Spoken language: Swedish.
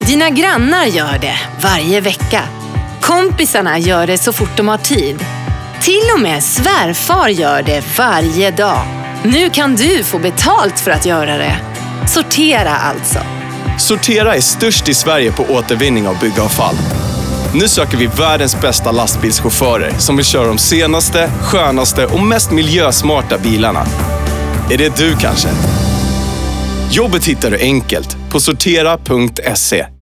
Dina grannar gör det varje vecka. Kompisarna gör det så fort de har tid. Till och med svärfar gör det varje dag. Nu kan du få betalt för att göra det. Sortera alltså. Sortera är störst i Sverige på återvinning av byggavfall. Nu söker vi världens bästa lastbilschaufförer som vill köra de senaste, skönaste och mest miljösmarta bilarna. Är det du kanske? Jobbet hittar du enkelt på sortera.se.